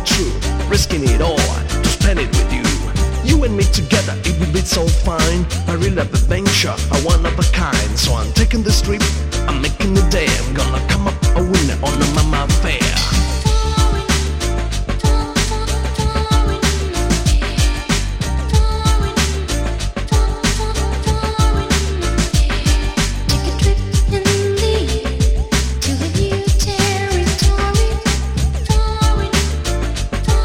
true, risking it all to spend it with you. You and me together, it would be so fine. I really love adventure, a one of a kind. So I'm taking this trip, I'm making the day. I'm gonna come up a winner on the Mama Affair.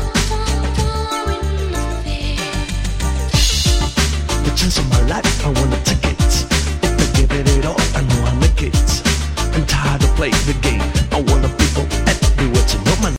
I wanna